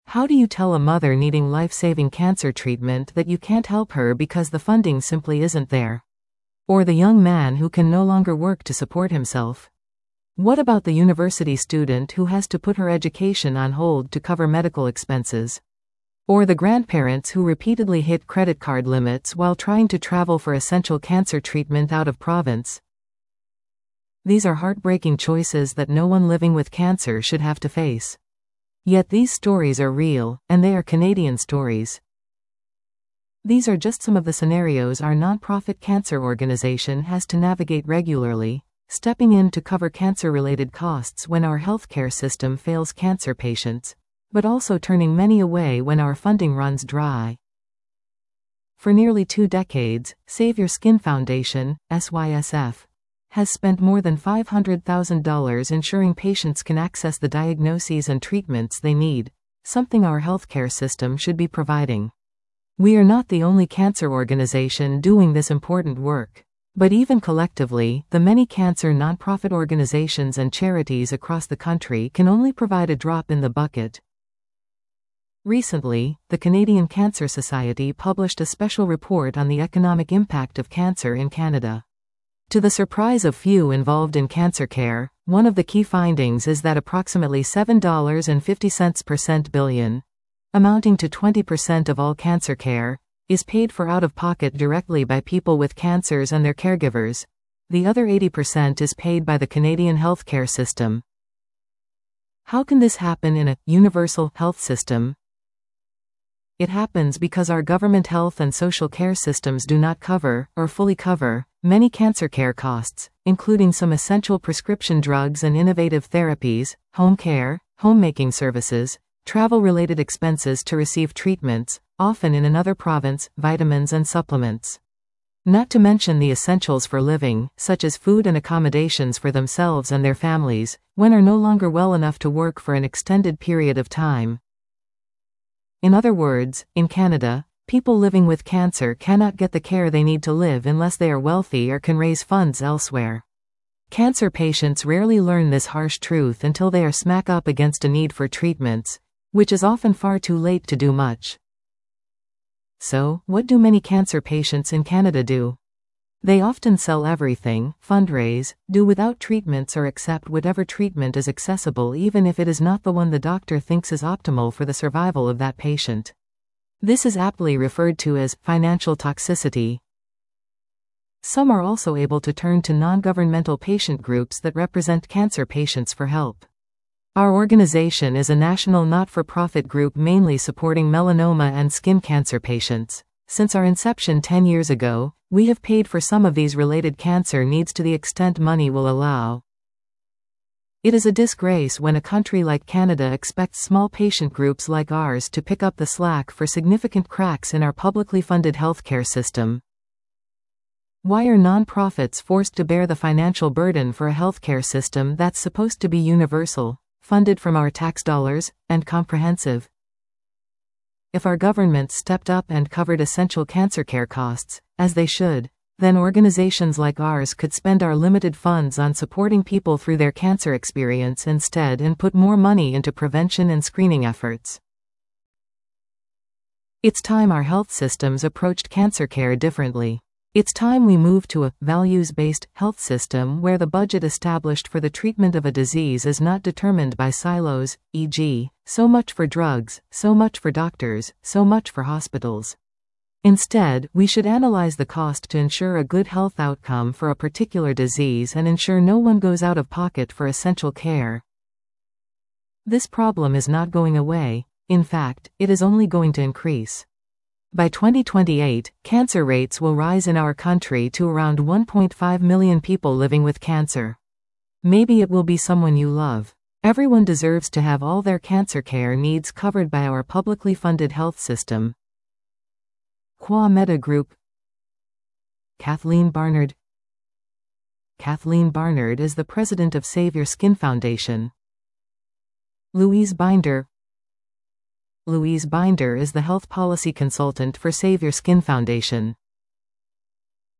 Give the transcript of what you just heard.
How do you tell a mother needing life-saving cancer treatment that you can't help her because the funding simply isn't there? Or the young man who can no longer work to support himself? What about the university student who has to put her education on hold to cover medical expenses? Or the grandparents who repeatedly hit credit card limits while trying to travel for essential cancer treatment out of province? These are heartbreaking choices that no one living with cancer should have to face. Yet these stories are real, and they are Canadian stories. These are just some of the scenarios our nonprofit cancer organization has to navigate regularly, stepping in to cover cancer-related costs when our healthcare system fails cancer patients, but also turning many away when our funding runs dry. For nearly 2 decades, Save Your Skin Foundation, SYSF, has spent more than $500,000 ensuring patients can access the diagnoses and treatments they need, something our healthcare system should be providing. We are not the only cancer organization doing this important work, but even collectively, the many cancer nonprofit organizations and charities across the country can only provide a drop in the bucket. Recently, the Canadian Cancer Society published a special report on the economic impact of cancer in Canada. To the surprise of few involved in cancer care, one of the key findings is that approximately $7.50 billion, amounting to 20% of all cancer care, is paid for out of pocket directly by people with cancers and their caregivers. The other 80% is paid by the Canadian healthcare system. How can this happen in a universal health system? It happens because our government health and social care systems do not cover, or fully cover, many cancer care costs, including some essential prescription drugs and innovative therapies, home care, homemaking services, travel-related expenses to receive treatments, often in another province, vitamins and supplements. Not to mention the essentials for living, such as food and accommodations for themselves and their families, when are no longer well enough to work for an extended period of time. In other words, in Canada, people living with cancer cannot get the care they need to live unless they are wealthy or can raise funds elsewhere. Cancer patients rarely learn this harsh truth until they are smack up against a need for treatments, which is often far too late to do much. So, what do many cancer patients in Canada do? They often sell everything, fundraise, do without treatments or accept whatever treatment is accessible even if it is not the one the doctor thinks is optimal for the survival of that patient. This is aptly referred to as financial toxicity. Some are also able to turn to non-governmental patient groups that represent cancer patients for help. Our organization is a national not-for-profit group mainly supporting melanoma and skin cancer patients. Since our inception 10 years ago, we have paid for some of these related cancer needs to the extent money will allow. It is a disgrace when a country like Canada expects small patient groups like ours to pick up the slack for significant cracks in our publicly funded healthcare system. Why are nonprofits forced to bear the financial burden for a healthcare system that's supposed to be universal, funded from our tax dollars, and comprehensive? If our government stepped up and covered essential cancer care costs, as they should, then organizations like ours could spend our limited funds on supporting people through their cancer experience instead and put more money into prevention and screening efforts. It's time our health systems approached cancer care differently. It's time we move to a values-based health system where the budget established for the treatment of a disease is not determined by silos, e.g., so much for drugs, so much for doctors, so much for hospitals. Instead, we should analyze the cost to ensure a good health outcome for a particular disease and ensure no one goes out of pocket for essential care. This problem is not going away. In fact, it is only going to increase. By 2028, cancer rates will rise in our country to around 1.5 million people living with cancer. Maybe it will be someone you love. Everyone deserves to have all their cancer care needs covered by our publicly funded health system. Qua Meta Group. Kathleen Barnard. Kathleen Barnard is the president of Save Your Skin Foundation. Louise Binder. Louise Binder is the health policy consultant for Save Your Skin Foundation.